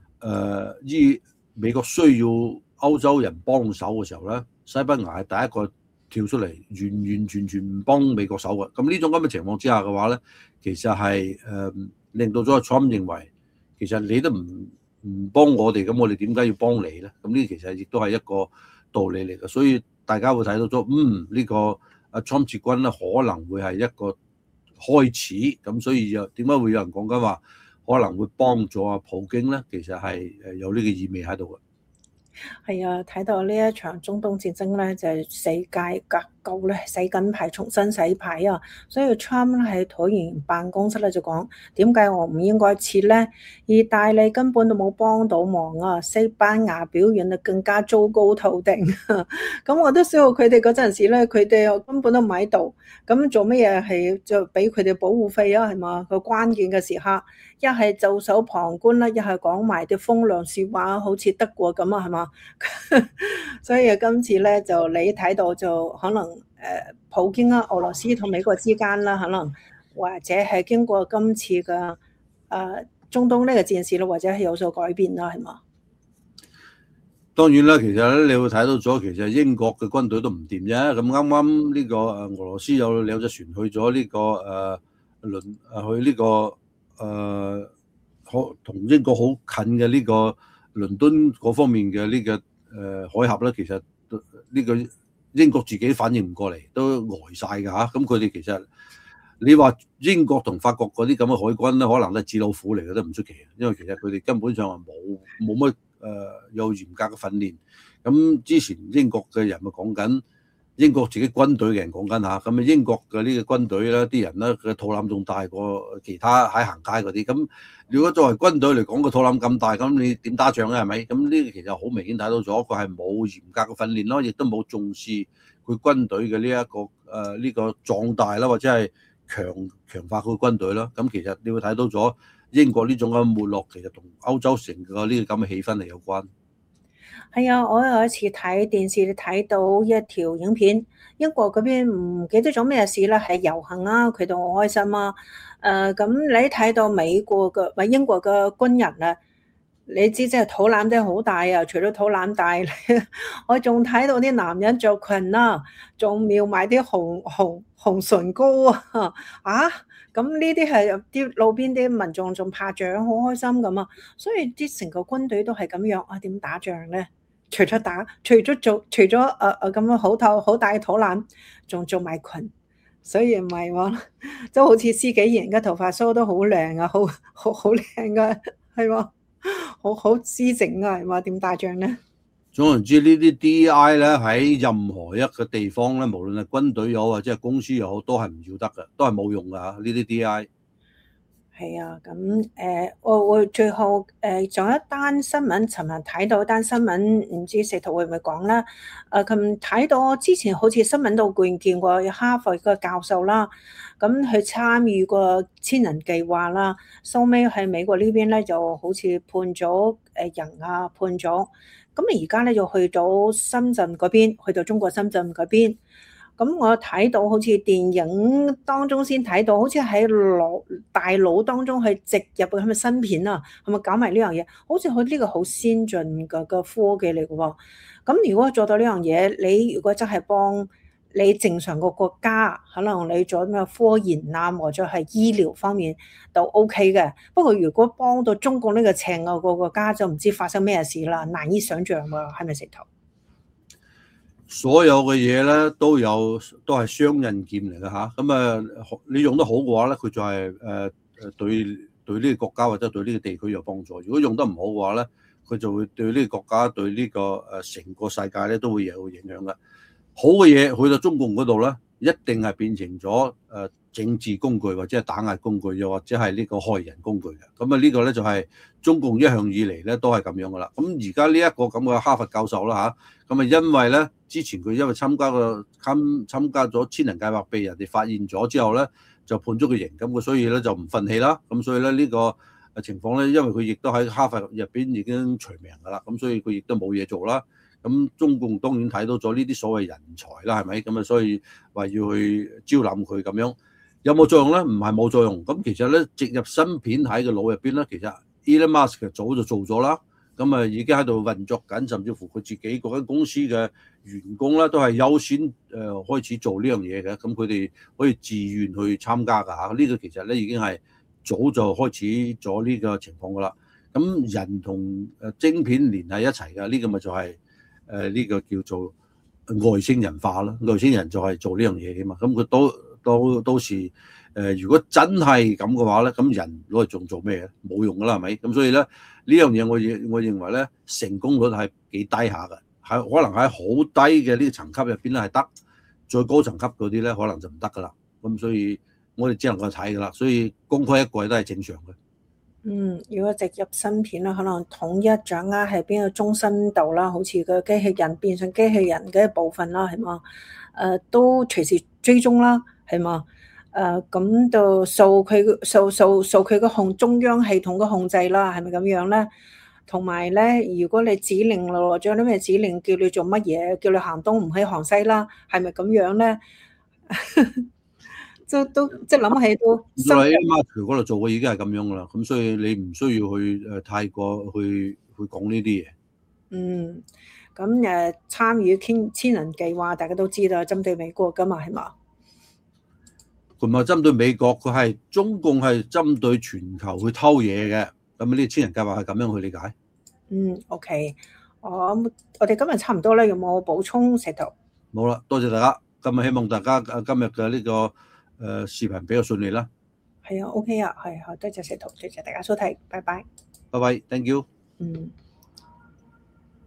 美國需要歐洲人幫手嘅時候咧，西班牙係第一個跳出嚟，完全唔幫美國手嘅。咁呢種咁嘅情況之下嘅話咧，其實係令到咗 Trump 認為，其實你都唔幫我哋，咁我哋點解要幫你咧？咁呢其實亦都係一個道理嚟嘅。所以大家會睇到咗，呢個阿 Trump 撤軍咧可能會係一個開始。咁所以點解會有人講緊話可能會幫助阿普京咧？其實係有呢個意味喺度嘅。 係啊，睇到呢一場中東戰爭咧，就係世界格局咧洗緊牌，重新洗牌啊！所以 Trump 咧喺橢圓辦公室咧就講：點解我唔應該撤咧？意大利根本都冇幫到忙啊！西班牙表現得更加糟糕透頂。咁我都知道佢哋嗰陣時咧，佢哋根本都唔喺度，咁做乜嘢係就俾佢哋保護費啊？係嘛？個關鍵嘅時刻，一係袖手旁觀啦，一係講埋啲風涼説話，好似德國咁啊，係嘛？所以今次咧就你睇到就可能普京啦、俄羅斯同美國之間啦，可能或者係經過今次嘅中東呢個戰事咯，或者係有所改變啦，係嘛？ 當然啦，其實咧你會睇到咗，其實英國嘅軍隊都唔掂啫。咁啱啱呢個俄羅斯有隻船去咗呢個去呢個同英國好近嘅呢個倫敦嗰方面嘅呢個海峽咧，其實呢個英國自己反應唔過嚟，都呆晒㗎嚇。咁佢哋其實你話英國同法國嗰啲咁嘅海軍咧，可能咧紙老虎嚟嘅都唔出奇，因為其實佢哋根本上係冇乜有嚴格嘅訓練。咁之前英國嘅人咪講緊英國自己軍隊嘅人講緊嚇，咁啊英國嘅呢個軍隊咧，啲人咧嘅肚腩仲大過其他喺行街嗰啲。咁如果作為軍隊嚟講個肚腩咁大，咁你點打仗咧？係咪？咁呢個其實好明顯睇到咗，佢係冇嚴格嘅訓練咯，亦都冇重視佢軍隊嘅呢一個呢個壯大啦，或者係強化佢軍隊啦。咁其實你會睇到咗英國呢種嘅沒落，其實同歐洲成個呢個咁嘅氣氛係有關。 係啊，我有一次睇電視睇到一條影片，英國嗰邊唔記得咗咩事啦，係遊行啊，佢哋好開心啊。咁你睇到美國嘅或英國嘅軍人啊，你知即係肚腩真係好大啊！除咗肚腩大，我仲睇到啲男人着裙啊，仲描埋啲紅唇膏啊！啊，咁呢啲係啲路邊啲民眾仲拍掌，好開心咁啊！所以啲成個軍隊都係咁樣啊，點打仗咧？除咗咁樣好大嘅肚腩，仲做埋裙，所以唔係喎，都好似司紀賢嘅頭髮梳都好靚啊，好靚噶，係喎，好姿整啊，係嘛？點打仗咧？ 總言之，呢啲 DI 咧喺任何一個地方咧，無論係軍隊又好或者係公司又好，都係唔要得嘅，都係冇用㗎呢啲 DI。 係啊，咁我最後仲有一單新聞，尋日睇到一單新聞，唔知石頭會唔會講啦？琴睇到之前好似新聞度見過哈佛個教授啦，咁佢參與過千人計劃啦，收尾喺美國呢邊咧就好似判咗人啊判咗，咁而家咧就去到深圳嗰邊，去到中國深圳嗰邊。咁我睇到好似電影當中先睇到，好似喺大腦當中去植入係咪芯片啊？係咪搞埋呢樣嘢？好似佢呢個好先進嘅科技嚟嘅喎。咁如果做到呢樣嘢，你如果真係幫你正常個國家，可能你做咩科研啊，或者係醫療方面都 OK 嘅。不過如果幫到中國呢個邪惡個國家，就唔知發生咩事啦，難以想像喎，係咪石頭？ 所有嘅嘢咧都係雙刃劍嚟嘅嚇，咁你用得好嘅話咧，佢就係對呢個國家或者對呢個地區有幫助；如果用得唔好嘅話咧，佢就會對呢個國家對呢個成個世界咧都會有影響嘅。好嘅嘢去到中共嗰度咧，一定係變成咗政治工具或者係打壓工具，又或者係呢個害人工具嘅。咁呢個咧就係中共一向以嚟咧都係咁樣噶啦。咁而家呢一個咁嘅哈佛教授啦嚇，咁因為咧之前佢因為參加咗千人計劃被人哋發現咗之後咧，就判咗個刑，咁佢所以咧就唔憤氣啦。咁所以咧呢個情況咧，因為佢亦都喺哈佛入邊已經除名噶啦，咁所以佢亦都冇嘢做啦。咁中共當然睇到咗呢啲所謂人才啦，係咪？咁所以話要去招攬佢咁樣，有冇作用咧？唔係冇作用。咁其實咧，植入芯片喺個腦入邊咧，其實 Elon Musk 早就做咗啦。咁已經喺度運作緊，甚至乎佢自己嗰間公司嘅員工咧，都係優先開始做呢樣嘢嘅。咁佢哋可以自願去參加㗎嚇。呢個其實咧已經係早就開始咗呢個情況㗎啦。咁人同晶片連喺一齊㗎，呢個咪就係呢個叫做外星人化啦。外星人就係做呢樣嘢嘅嘛。咁佢到時如果真係咁嘅話咧，咁人攞嚟仲做咩嘅？冇用㗎啦，係咪？咁所以咧呢樣嘢我認為咧成功率係幾低下嘅，可能喺好低嘅呢個層級入邊咧係得，再高層級嗰啲咧可能就唔得㗎啦。咁所以我哋只能夠睇㗎啦。所以功虧一簣都係正常嘅。 如果植入芯片啦，可能統一掌握喺邊個中心度啦，好似個機器人變成機器人嘅一部分啦，係嘛？都隨時追蹤啦，係嘛？咁就受佢個中央系統嘅控制啦，係咪咁樣咧？同埋咧，如果你指令落咗啲咩指令，叫你做乜嘢，叫你行東唔可以行西啦，係咪咁樣咧？都即係諗起都。 喺 Mark 嗰度做嘅已經係咁樣噶啦，咁所以你唔需要去太過去講呢啲嘢。 咁參與千人計劃，大家都知道針對美國噶嘛，係嘛？ 佢唔係針對美國，佢係中共係針對全球去偷嘢嘅。咁呢千人計劃係咁樣去理解。 OK，我哋今日差唔多啦，有冇補充石頭？ 冇啦，多謝大家。咁希望大家今日嘅呢個視頻比較順利啦。 係啊，OK 啊，係啊，多謝石頭，多謝大家收睇，拜拜。 拜拜，thank you。 嗯。